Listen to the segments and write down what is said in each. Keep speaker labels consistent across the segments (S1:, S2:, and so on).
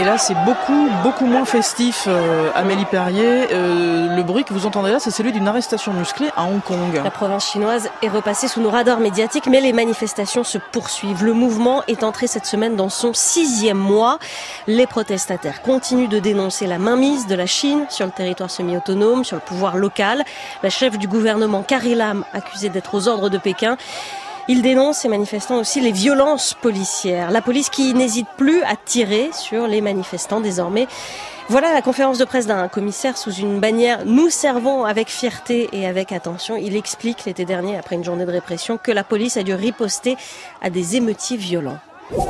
S1: là, c'est beaucoup moins festif, Amélie Perrier. Le bruit que vous entendez là, c'est celui d'une arrestation musclée à Hong Kong.
S2: La province chinoise est repassée sous nos radars médiatiques, mais les manifestations se poursuivent. Le mouvement est entré cette semaine dans son 6e mois. Les protestataires continuent de dénoncer la mainmise de la Chine sur le territoire semi-autonome, sur le pouvoir local. La chef du gouvernement, Carrie Lam, accusée d'être aux ordres de Pékin. Il dénonce, ces manifestants aussi, les violences policières. La police qui n'hésite plus à tirer sur les manifestants désormais. Voilà la conférence de presse d'un commissaire sous une bannière « Nous servons avec fierté et avec attention ». Il explique l'été dernier, après une journée de répression, que la police a dû riposter à des émeutiers violents.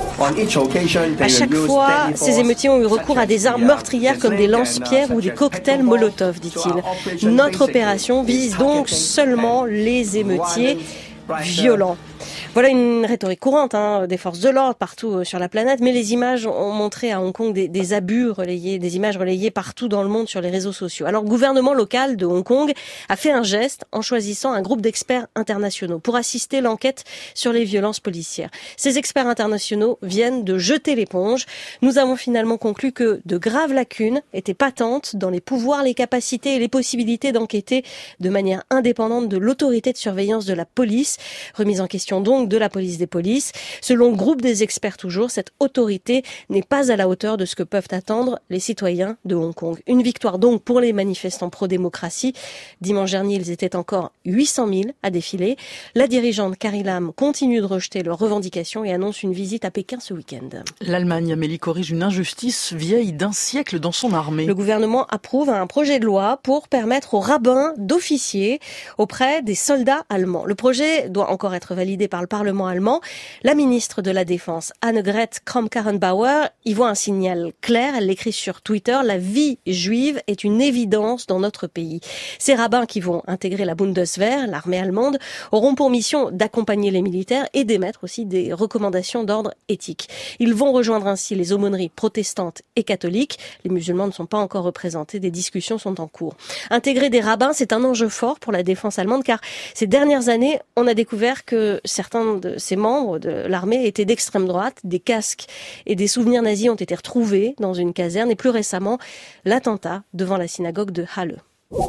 S2: À chaque fois, ces émeutiers ont eu recours à des armes meurtrières comme des lance-pierres ou des cocktails Molotov, dit-il. Notre opération vise donc seulement les émeutiers violents. Voilà une rhétorique courante des forces de l'ordre partout sur la planète, mais les images ont montré à Hong Kong des abus relayés, des images relayées partout dans le monde sur les réseaux sociaux. Alors le gouvernement local de Hong Kong a fait un geste en choisissant un groupe d'experts internationaux pour assister l'enquête sur les violences policières. Ces experts internationaux viennent de jeter l'éponge. Nous avons finalement conclu que de graves lacunes étaient patentes dans les pouvoirs, les capacités et les possibilités d'enquêter de manière indépendante de l'autorité de surveillance de la police, remise en question donc de la police des polices. Selon le groupe des experts toujours, cette autorité n'est pas à la hauteur de ce que peuvent attendre les citoyens de Hong Kong. Une victoire donc pour les manifestants pro-démocratie. Dimanche dernier, ils étaient encore 800 000 à défiler. La dirigeante Carrie Lam continue de rejeter leurs revendications et annonce une visite à Pékin ce week-end.
S1: L'Allemagne, Amélie, corrige une injustice vieille d'un siècle dans son armée.
S2: Le gouvernement approuve un projet de loi pour permettre aux rabbins d'officier auprès des soldats allemands. Le projet doit encore être validé par le Parlement allemand. La ministre de la Défense, Annegret Kramp-Karrenbauer, y voit un signal clair. Elle l'écrit sur Twitter. La vie juive est une évidence dans notre pays. Ces rabbins qui vont intégrer la Bundeswehr, l'armée allemande, auront pour mission d'accompagner les militaires et d'émettre aussi des recommandations d'ordre éthique. Ils vont rejoindre ainsi les aumôneries protestantes et catholiques. Les musulmans ne sont pas encore représentés. Des discussions sont en cours. Intégrer des rabbins, c'est un enjeu fort pour la défense allemande car ces dernières années, on a découvert que certains de ces membres de l'armée étaient d'extrême droite. Des casques et des souvenirs nazis ont été retrouvés dans une caserne et plus récemment, l'attentat devant la synagogue de Halle.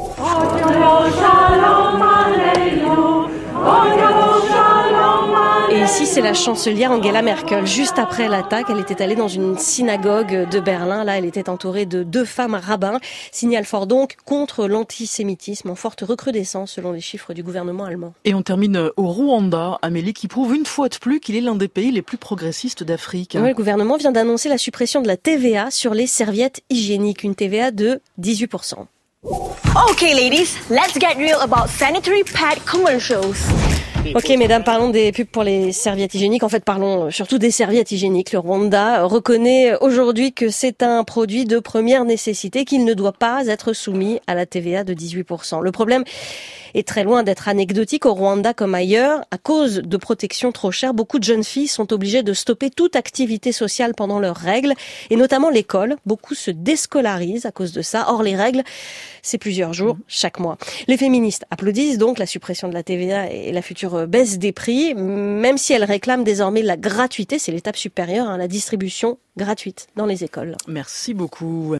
S2: Et ici, c'est la chancelière Angela Merkel. Juste après l'attaque, elle était allée dans une synagogue de Berlin. Là, elle était entourée de 2 femmes rabbins. Signal fort donc contre l'antisémitisme en forte recrudescence selon les chiffres du gouvernement allemand.
S1: Et on termine au Rwanda, Amélie, qui prouve une fois de plus qu'il est l'un des pays les plus progressistes d'Afrique.
S2: Oui, le gouvernement vient d'annoncer la suppression de la TVA sur les serviettes hygiéniques. Une TVA de 18%.
S3: Okay, ladies, let's get real about sanitary pad commercials.
S2: Ok, mesdames, parlons des pubs pour les serviettes hygiéniques. En fait, parlons surtout des serviettes hygiéniques. Le Rwanda reconnaît aujourd'hui que c'est un produit de première nécessité, qu'il ne doit pas être soumis à la TVA de 18%. Le problème est très loin d'être anecdotique au Rwanda comme ailleurs. À cause de protections trop chères, beaucoup de jeunes filles sont obligées de stopper toute activité sociale pendant leurs règles, et notamment l'école. Beaucoup se déscolarisent à cause de ça. Or, les règles, c'est plusieurs jours chaque mois. Les féministes applaudissent donc la suppression de la TVA et la future baisse des prix, même si elles réclament désormais la gratuité, c'est l'étape supérieure, la distribution gratuite dans les écoles.
S1: Merci beaucoup.